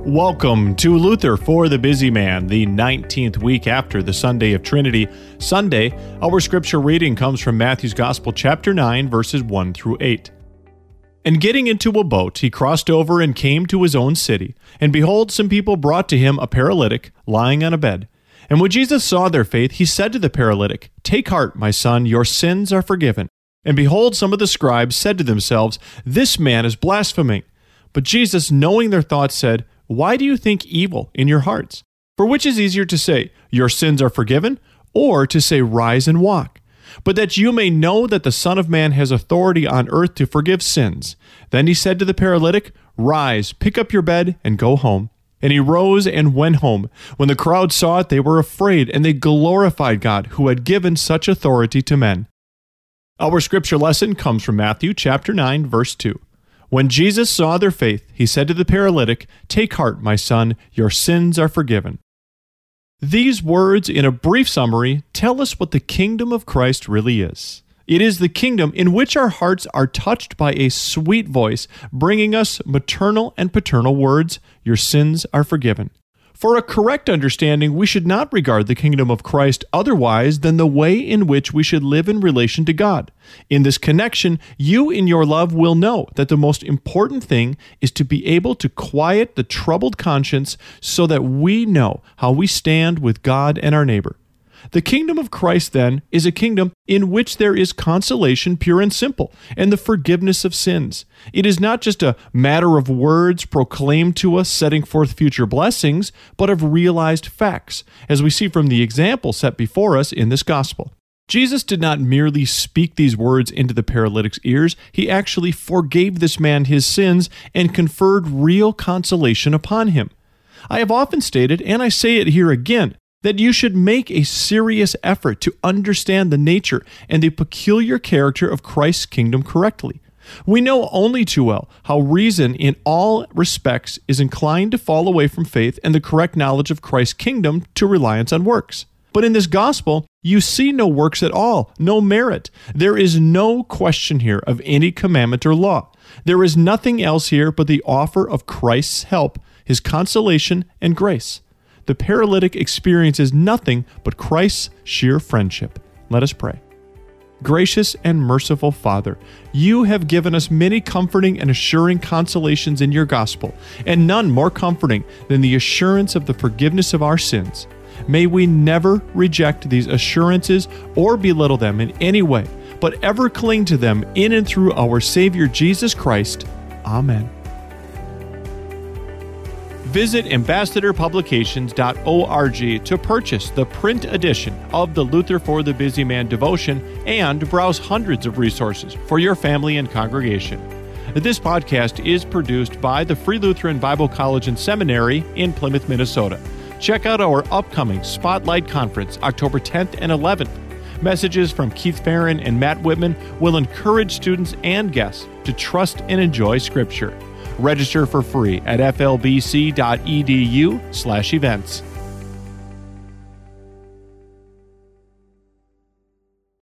Welcome to Luther for the Busy Man, the 19th week after the Sunday of Trinity Sunday. Our scripture reading comes from Matthew's Gospel, chapter 9, verses 1 through 8. And getting into a boat, he crossed over and came to his own city. And behold, some people brought to him a paralytic, lying on a bed. And when Jesus saw their faith, he said to the paralytic, "Take heart, my son, your sins are forgiven." And behold, some of the scribes said to themselves, "This man is blaspheming." But Jesus, knowing their thoughts, said, "Why do you think evil in your hearts? For which is easier to say, 'Your sins are forgiven,' or to say, 'Rise and walk'? But that you may know that the Son of Man has authority on earth to forgive sins." Then he said to the paralytic, "Rise, pick up your bed, and go home." And he rose and went home. When the crowd saw it, they were afraid, and they glorified God, who had given such authority to men. Our scripture lesson comes from Matthew chapter 9, verse 2. When Jesus saw their faith, he said to the paralytic, "Take heart, my son, your sins are forgiven." These words, in a brief summary, tell us what the kingdom of Christ really is. It is the kingdom in which our hearts are touched by a sweet voice, bringing us maternal and paternal words, "Your sins are forgiven." For a correct understanding, we should not regard the kingdom of Christ otherwise than the way in which we should live in relation to God. In this connection, you in your love will know that the most important thing is to be able to quiet the troubled conscience so that we know how we stand with God and our neighbor. The kingdom of Christ, then, is a kingdom in which there is consolation pure and simple, and the forgiveness of sins. It is not just a matter of words proclaimed to us setting forth future blessings, but of realized facts, as we see from the example set before us in this gospel. Jesus did not merely speak these words into the paralytic's ears. He actually forgave this man his sins and conferred real consolation upon him. I have often stated, and I say it here again, that you should make a serious effort to understand the nature and the peculiar character of Christ's kingdom correctly. We know only too well how reason in all respects is inclined to fall away from faith and the correct knowledge of Christ's kingdom to reliance on works. But in this gospel, you see no works at all, no merit. There is no question here of any commandment or law. There is nothing else here but the offer of Christ's help, his consolation and grace. The paralytic experiences nothing but Christ's sheer friendship. Let us pray. Gracious and merciful Father, you have given us many comforting and assuring consolations in your gospel, and none more comforting than the assurance of the forgiveness of our sins. May we never reject these assurances or belittle them in any way, but ever cling to them in and through our Savior Jesus Christ. Amen. Visit ambassadorpublications.org to purchase the print edition of the Luther for the Busy Man devotion and browse hundreds of resources for your family and congregation. This podcast is produced by the Free Lutheran Bible College and Seminary in Plymouth, Minnesota. Check out our upcoming Spotlight Conference, October 10th and 11th. Messages from Keith Farron and Matt Whitman will encourage students and guests to trust and enjoy Scripture. Register for free at flbc.edu/events.